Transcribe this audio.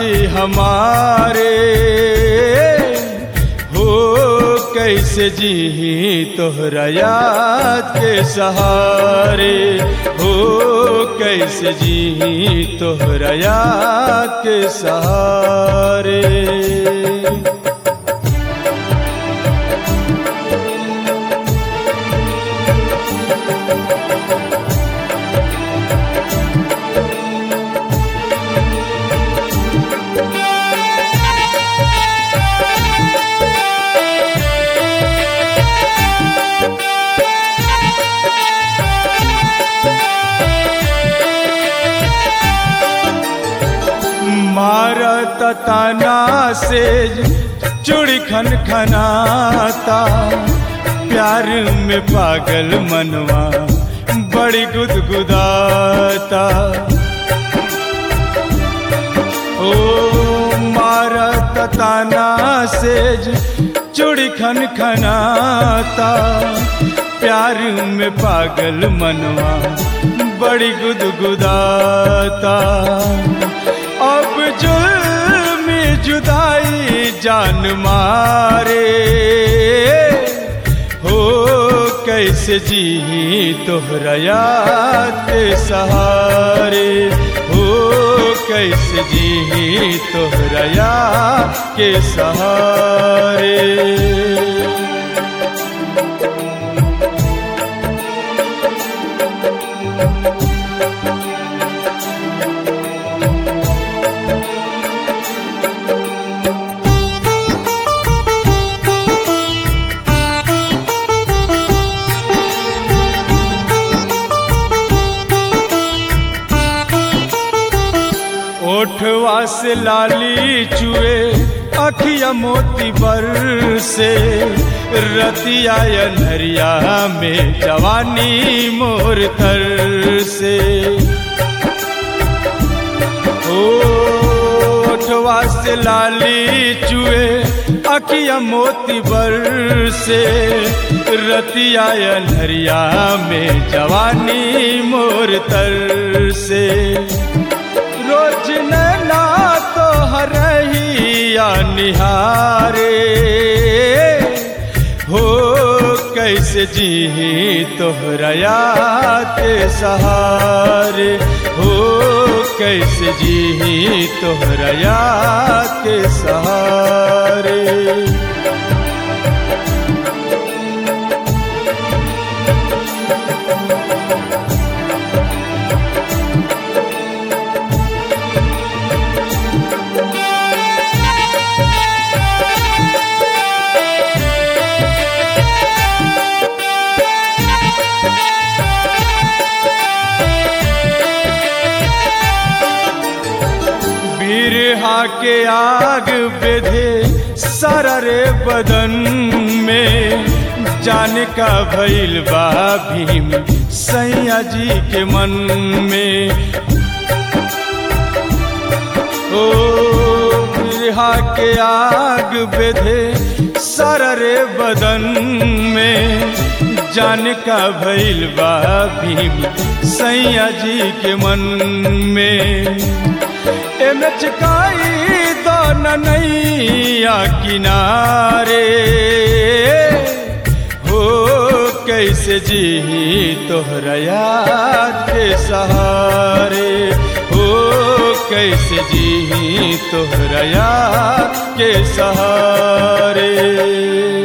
हमारे हो कैसे जी तोहरा याद के सहारे हो कैसे जी तोहरा याद के सहारे। मारत ताना से चूड़ी खन खनाता प्यार में पागल मनवा बड़ी गुदगुदाता। ओ मारत ताना से चूड़ी खन खनाता प्यार में पागल मनवा बड़ी गुदगुदाता। अब जुल्म जुदाई जान मारे हो कैसे जी तोहरा याद के सहारे हो कैसे जी तोहरा याद के सहारे। ओठवा से लाली चुए अखिया मोती बर से रतिया अनहरिया में जवानी मोर तर से। ओठवा से लाली चुए अखिया मोती बर से रतिया अनहरिया में जवानी मोर तर से। रोज नैना तो हरहिया निहारे हो कैसे जी तोहरा याद के सहारे हो कैसे जी तोहरा याद के सहारे। बिरहा के आग बेधे सारा रे बदन में जान का भइल बा भीम सैया जी के मन में। ओ बिरहा के आग बेधे सारा रे बदन में जान का भइल बा भीम सैया जी के मन में। एमे चकाई दो नैया किनारे हो कैसे जी तोहरा याद के सहारे हो कैसे जी तोहरा याद के सहारे।